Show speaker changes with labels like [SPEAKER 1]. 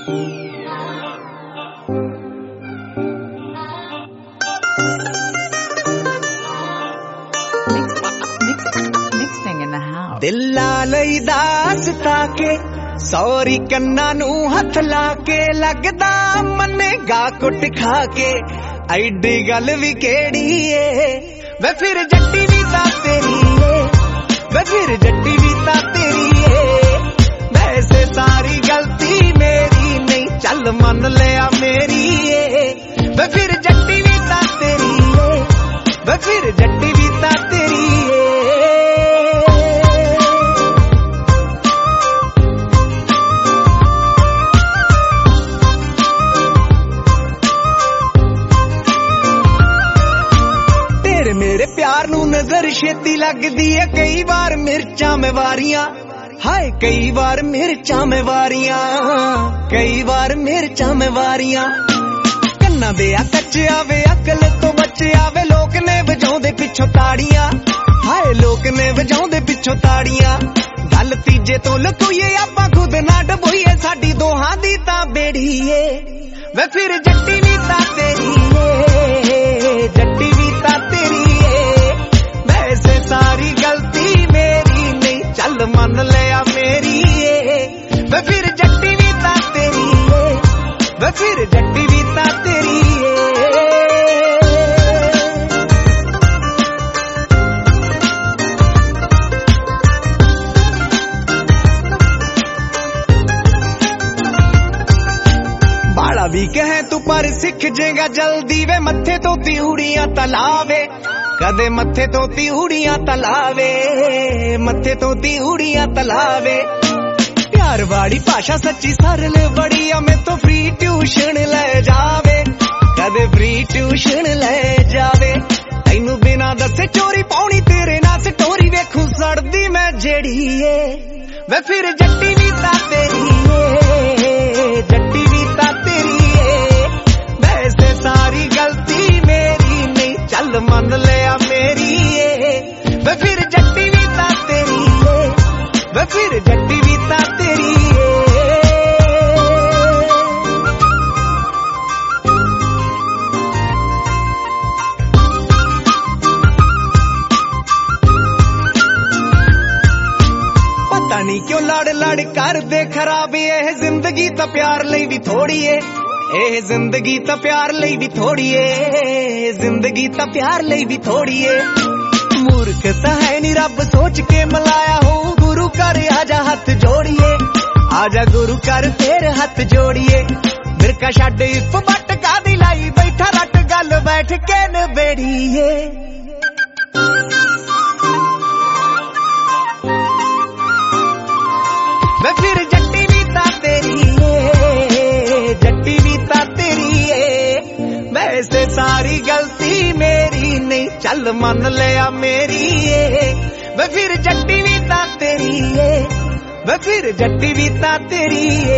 [SPEAKER 1] Mixing in the house.
[SPEAKER 2] दिल्ला लई दासता के सौरी कन्ना नू हथ ला के लगदा मनेगा कुट खा के ऐडी गल भी केड़ी है वे फिर जट्टी भी ता तेरी है वे फिर जट्टी भी ता तेरी है वैसे सारी गलती मेरी नहीं चल मन लिया मेरी है वे फिर जट्टी भी ता तेरी है वे फिर जट्टी भी ता तेरी है मेरे प्यार नू नजर छेती लगदी है कई बार मिर्चां में वारियां हाय कई बार मिर्चां में वारियां कई बार मिर्चां में वारियां कन्ना दे आ कच्चे आवे अकल तो बच्चे आवे लोक ने वजाउंदे पिछों ताड़ियां हाय लोक ने वजाउंदे पिछों ताड़ियां गल तीजे तो लकोईए आपां खुद ना डबोईए साडी दोहां दी तां बेड़ी ए वे फिर जट्टी वी तां तेरी ए जट्टी वी तां तेरी वैसे सारी गलती मेरी नहीं चल मन लिया मेरी वे फिर जट्टी भी ता तेरी वे फिर जट्टी भी ता तेरी बाला भी कहे तू पर सिख जेगा जल्दी वे मत्थे तो तिउड़ियां तलावे कदे मत्थे तो तिउड़ियां तलावे मत्थे तो तिउड़ियां तलावे प्यार वाली भाषा सच्ची सरल बड़ी मैं तो फ्री ट्यूशन ले जावे कदे फ्री ट्यूशन ले जावे तैनू बिना दसे चोरी पाउनी तेरे नाल स्टोरी वेखू सड़दी मैं जेड़ी ए वे फिर जट्टी भी ता तेरी ए जट्टी भी ता तेरी ए वैसे सारी गलती मेरी नहीं चल मन लिया मेरी वे फिर जट्टी भी ता तेरी वे फिर जट्टी भी ता तेरी पता नहीं क्यों लड़ लड़ कर दे खराब ये जिंदगी तो प्यार लई भी थोड़ी है ए जिंदगी तो प्यार लई भी थोड़ी है जिंदगी तो प्यार लई भी थोड़ी है मूर्ख तो है नी रब सोच के मलाया हो गुरु कर आजा हाथ जोड़िए आजा गुरु कर तेरे हाथ जोड़िए बिरका छड्ड इफ बट कादी लाई बैठा रट गल बैठ के नबेड़िए वे फिर जट्टी भी ता तेरी जट्टी भी ता तेरी वैसे सारी गलती मेरी नहीं चल मन लिया मेरी वे फिर जट्टी भी ता तेरी वे फिर जट्टी भी ता तेरी